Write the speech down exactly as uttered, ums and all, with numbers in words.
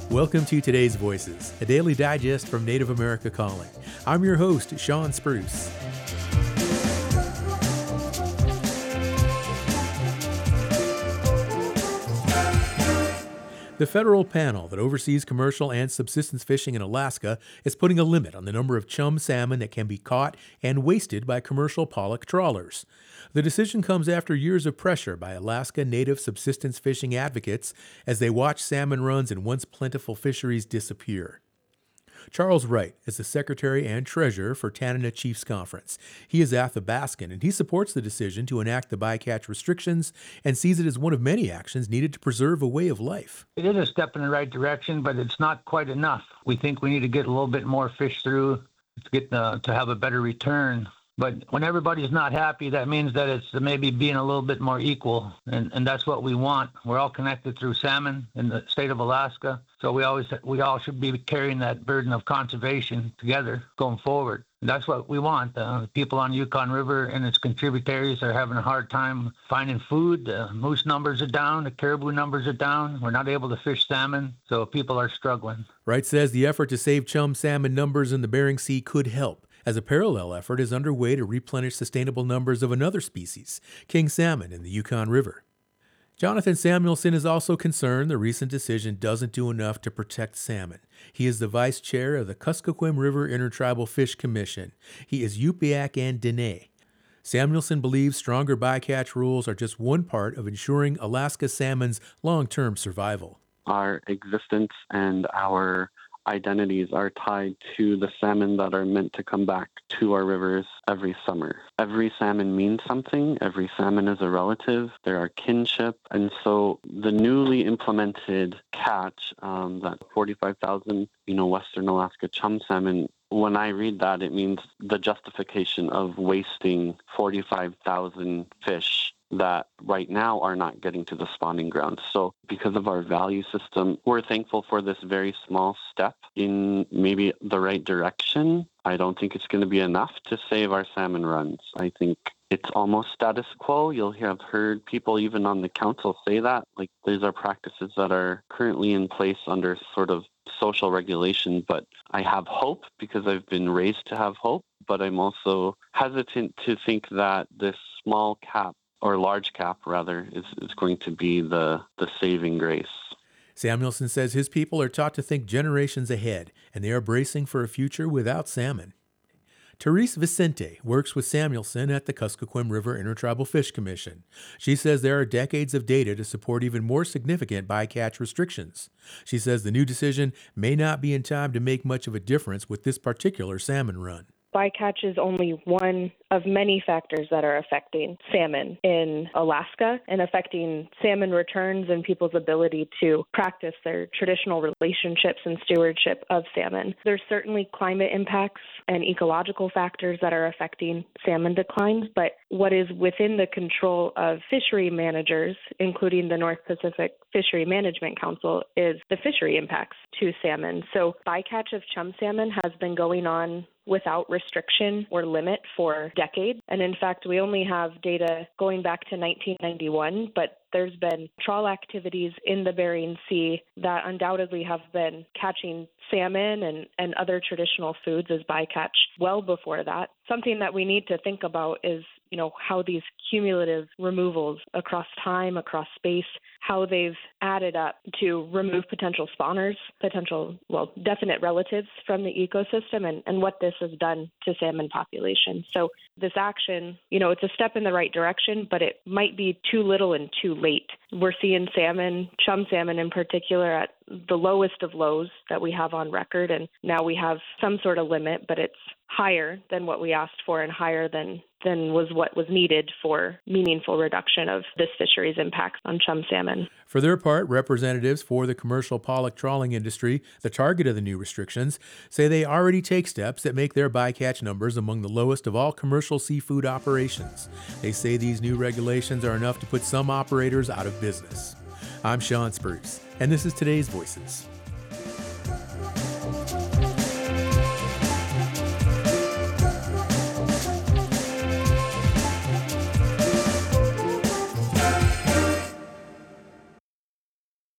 Welcome to Today's Voices, a daily digest from Native America Calling. I'm your host, Sean Spruce. The federal panel that oversees commercial and subsistence fishing in Alaska is putting a limit on the number of chum salmon that can be caught and wasted by commercial pollock trawlers. The decision comes after years of pressure by Alaska Native subsistence fishing advocates as they watch salmon runs in once plentiful fisheries disappear. Charles Wright is the secretary and treasurer for Tanana Chiefs Conference. He is Athabascan, and he supports the decision to enact the bycatch restrictions and sees it as one of many actions needed to preserve a way of life. It is a step in the right direction, but it's not quite enough. We think we need to get a little bit more fish through to get the, to have a better return. But when everybody's not happy, that means that it's maybe being a little bit more equal, and, and that's what we want. We're all connected through salmon in the state of Alaska, so we always we all should be carrying that burden of conservation together going forward. And that's what we want. Uh, the people on Yukon River and its contributaries are having a hard time finding food. The moose numbers are down, the caribou numbers are down. We're not able to fish salmon, so people are struggling. Wright says the effort to save chum salmon numbers in the Bering Sea could help, as a parallel effort is underway to replenish sustainable numbers of another species, king salmon in the Yukon River. Jonathan Samuelson is also concerned the recent decision doesn't do enough to protect salmon. He is the vice chair of the Kuskokwim River Intertribal Fish Commission. He is Yup'ik and Dene. Samuelson believes stronger bycatch rules are just one part of ensuring Alaska salmon's long-term survival. Our existence and our identities are tied to the salmon that are meant to come back to our rivers every summer. Every salmon means something. Every salmon is a relative. There are kinship. And so the newly implemented catch, um, that forty-five thousand, you know, Western Alaska chum salmon, when I read that, it means the justification of wasting forty-five thousand fish that right now are not getting to the spawning grounds. So because of our value system, we're thankful for this very small step in maybe the right direction. I don't think it's going to be enough to save our salmon runs. I think it's almost status quo. You'll have heard people even on the council say that. Like, these are practices that are currently in place under sort of social regulation, but I have hope because I've been raised to have hope, but I'm also hesitant to think that this small cap or large cap, rather, is, is going to be the, the saving grace. Samuelson says his people are taught to think generations ahead, and they are bracing for a future without salmon. Therese Vicente works with Samuelson at the Kuskokwim River Intertribal Fish Commission. She says there are decades of data to support even more significant bycatch restrictions. She says the new decision may not be in time to make much of a difference with this particular salmon run. Bycatch is only one of many factors that are affecting salmon in Alaska and affecting salmon returns and people's ability to practice their traditional relationships and stewardship of salmon. There's certainly climate impacts and ecological factors that are affecting salmon declines, but what is within the control of fishery managers, including the North Pacific Fishery Management Council, is the fishery impacts to salmon. So bycatch of chum salmon has been going on without restriction or limit for decades. And in fact, we only have data going back to nineteen ninety-one, but there's been trawl activities in the Bering Sea that undoubtedly have been catching salmon and, and other traditional foods as bycatch well before that. Something that we need to think about is, you know, how these cumulative removals across time, across space, how they've added up to remove potential spawners, potential, well, definite relatives from the ecosystem, and, and what this has done to salmon populations. So this action, you know, it's a step in the right direction, but it might be too little and too late. We're seeing salmon, chum salmon in particular, at the lowest of lows that we have on record, and now we have some sort of limit, but it's higher than what we asked for and higher than, than was what was needed for meaningful reduction of this fishery's impacts on chum salmon. For their part, representatives for the commercial pollock trawling industry, the target of the new restrictions, say they already take steps that make their bycatch numbers among the lowest of all commercial seafood operations. They say these new regulations are enough to put some operators out of business. I'm Sean Spruce, and this is Today's Voices.